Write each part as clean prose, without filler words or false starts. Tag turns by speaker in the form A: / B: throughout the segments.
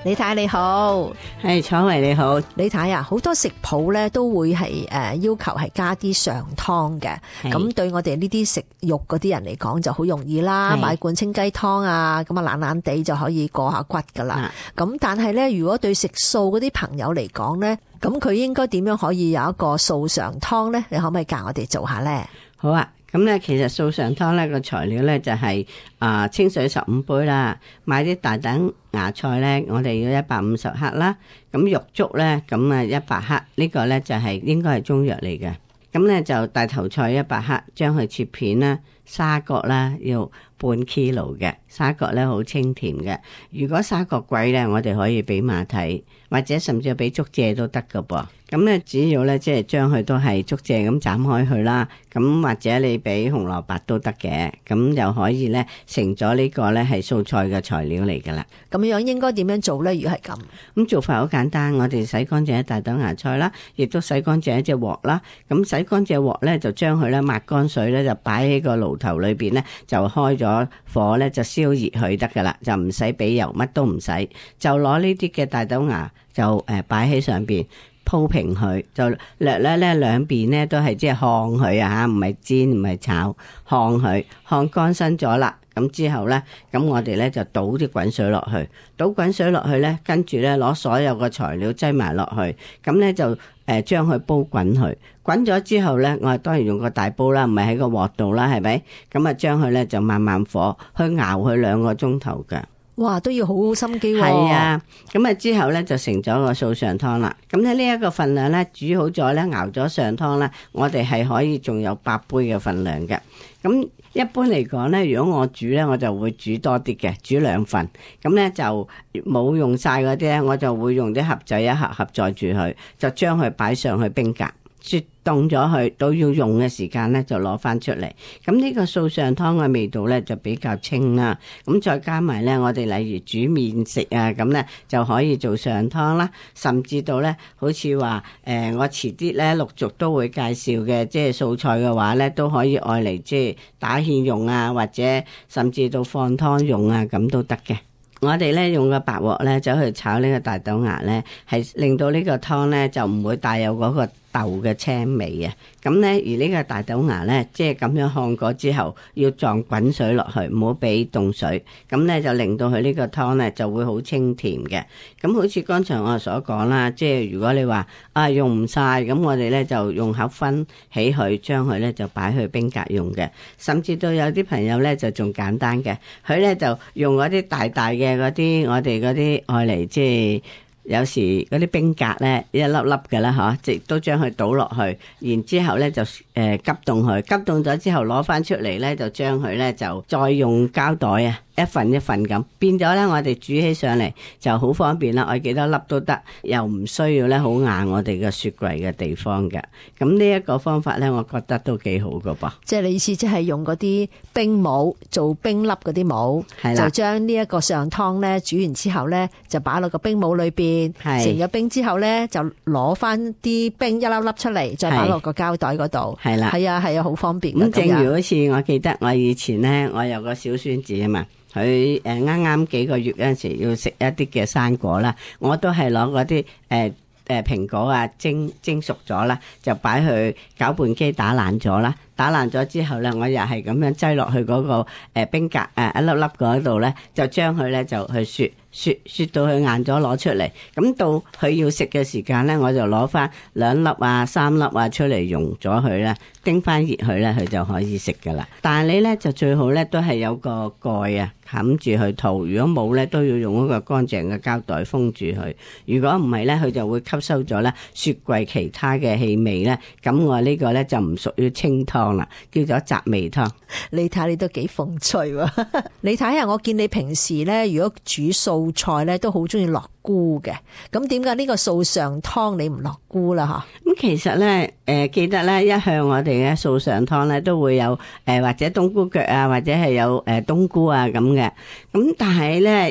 A: 李太你好。
B: 係楚慧你好。
A: 李太啊，好多食譜咧都會係要求係加啲上湯嘅，咁對我哋呢啲食肉嗰啲人嚟講就好容易啦，買罐清雞湯啊，咁啊懶懶地就可以過下骨噶啦。咁但係咧，如果對食素嗰啲朋友嚟講咧，咁佢應該點樣可以有一個素上湯咧？你可唔可以教我哋做下咧？
B: 好啊。咁咧，其實素上湯咧個材料咧就係清水15杯啦，買啲大等芽菜咧，我哋要150克啦。咁肉粥咧，咁啊100克，呢個咧就係應該係中藥嚟嘅。咁咧就大頭菜100克，將佢切片啦。沙葛啦，要半 kilo 嘅沙葛咧，好清甜嘅。如果沙葛貴咧，我哋可以俾馬蹄，或者甚至俾竹蔗都得噶噃。咁咧，只要咧即係將佢都係竹蔗咁斬開佢啦。咁或者你俾紅蘿蔔都得嘅，咁就可以咧成咗呢個咧係素菜嘅材料嚟噶啦。
A: 咁樣應該點樣做咧？如果係咁
B: 做法好簡單，我哋洗乾淨一大等芽菜啦，亦都洗乾淨一隻鑊啦。咁洗乾淨鑊咧，就將佢咧抹乾水咧，就擺喺個爐頭裏邊咧，就開咗火咧，就燒熱佢得噶啦，就唔使俾油，乜都唔使，就攞呢啲嘅大豆芽就擺喺上邊。鋪平佢，就略咧兩邊咧都係即係烘佢啊吓，唔係煎唔係炒，烘佢烘乾身咗啦。咁之後咧，咁我哋咧就倒啲滾水落去，倒滾水落去咧，跟住咧攞所有嘅材料擠埋落去，咁咧就將佢煲滾佢。滾咗之後咧，我哋當然用個大煲啦，唔係喺個鑊度啦，係咪？咁啊將佢咧就慢慢火去熬佢2個鐘頭嘅。
A: 哇，都要好好心機喎。
B: 係啊，咁啊之後咧就成咗個素上湯啦。咁咧呢一個份量咧煮好咗咧，熬咗上湯咧，我哋係可以仲有8杯嘅份量嘅。咁一般嚟講咧，如果我煮咧，我就會煮多啲嘅，煮2份。咁咧就冇用晒嗰啲咧，我就會用啲盒仔一盒盒載住佢，就將佢擺上去冰格。雪凍咗佢，到要用嘅時間咧就攞翻出嚟。咁呢個素上湯嘅味道咧就比較清啦。咁再加埋咧，我哋例如煮麵食啊，咁咧就可以做上湯啦。甚至到咧，好似話我遲啲咧陸續都會介紹嘅，即係素菜嘅話咧，都可以愛嚟即係打芡用啊，或者甚至到放湯用啊，咁都得嘅。我哋咧用個白鑊咧走去炒呢個大豆芽咧，係令到呢個湯咧就唔會帶有嗰個豆嘅青味啊。咁咧而呢個大豆芽咧，即係咁樣烘過之後，要撞滾水落去，唔好俾凍水。咁咧就令到佢呢個湯咧就會好清甜嘅。咁好似剛才我所講啦，即係如果你話用唔晒，咁我哋咧就用口分起佢，將佢咧就擺去冰格用嘅。甚至到有啲朋友咧就仲簡單嘅，佢咧就用嗰啲大大嘅嗰啲我哋嗰啲愛嚟即係。有時嗰啲冰格咧一粒粒嘅啦嗬，即都將佢倒落去，然之後咧就急凍佢，急凍咗之後攞翻出嚟咧，就將佢咧就再用膠袋啊，一份一份咁變咗咧，我哋煮起上嚟就好方便啦，我幾多粒都得，又唔需要咧好硬我哋嘅雪櫃嘅地方嘅。咁呢一個方法咧，我覺得都幾好噶噃。即
A: 係你意思即係用嗰啲冰帽做冰粒嗰啲帽，就將呢一個上湯咧煮完之後咧，就擺落個冰帽裏邊。成咗冰之後咧，就攞翻啲冰一粒粒出嚟，再擺落個膠袋嗰度。係啦，係啊，好方便。咁
B: 正如好似我記得我以前咧，我有個小孫子啊嘛，佢啱啱幾個月嗰陣時要食一啲嘅生果啦，我都係攞嗰啲蘋果啊蒸熟咗啦，就擺去攪拌機打爛咗啦。打爛咗之後咧，我又係咁樣擠落去嗰個冰格一粒粒嗰度咧，就將佢咧就去雪到佢硬咗攞出嚟。咁到佢要食嘅時間咧，我就攞翻2粒啊3粒啊出嚟溶咗佢咧，叮翻熱佢咧，佢就可以食噶啦。但係你咧就最好咧都係有個蓋啊冚住佢套，如果冇咧都要用一個乾淨嘅膠袋封住佢。如果唔係咧，佢就會吸收咗咧雪櫃其他嘅氣味咧。咁我呢個咧就唔屬於清湯啦，叫做雜味湯。
A: 你睇你都幾風趣喎！你睇下，我見你平時咧，如果煮素菜咧，都好中意落菇嘅。咁點解呢個素上湯你唔落菇啦？
B: 咁其實咧，記得咧，一向我哋嘅素上湯咧都會有或者冬菇腳啊，或者係有冬菇啊咁嘅。咁但係咧，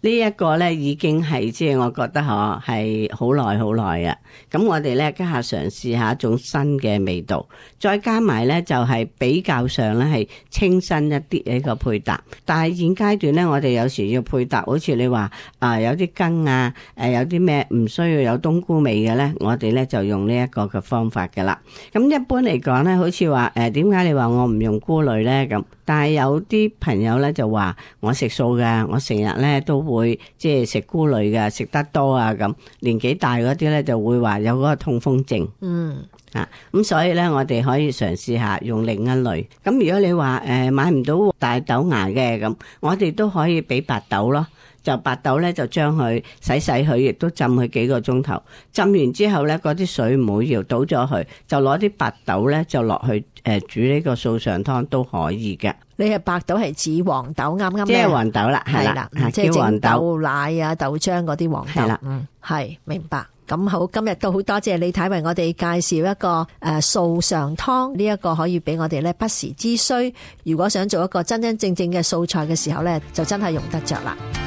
B: 呢一個咧已經係即係我覺得係好耐好耐啊！咁我哋咧家下嘗試下一種新嘅味道，再加埋咧就係比較上咧係清新一啲呢個配搭。但係現階段咧，我哋有時要配搭，好似你話有啲羹啊，有啲咩唔需要有冬菇味嘅咧，我哋咧就用呢一個嘅方法噶啦。咁一般嚟講咧，好似話點解你話我唔用菇類咧咁？但係有啲朋友咧就話我食素嘅，我成日咧都會即係食菇類嘅，食得多啊咁。年紀大嗰啲咧就會話有嗰個痛風症。咁所以咧我哋可以嘗試下用另一類。咁如果你話買唔到大豆芽嘅咁，我哋都可以俾白豆咯。就白豆咧就將佢洗佢，亦都浸佢幾個鐘頭。浸完之後咧，嗰啲水唔好要倒咗佢，就攞啲白豆咧就落去煮呢個素上湯都可以嘅。
A: 你係白豆係指黃豆啱啱？
B: 即係黃豆啦，係啦，
A: 即係整
B: 豆
A: 豆奶啊、豆漿嗰啲黃豆。係啦，係明白。咁好，今日都好多謝李太為我哋介紹一個素上湯，呢一個可以俾我哋咧不時之需。如果想做一個真真正正嘅素菜嘅時候咧，就真係用得着啦。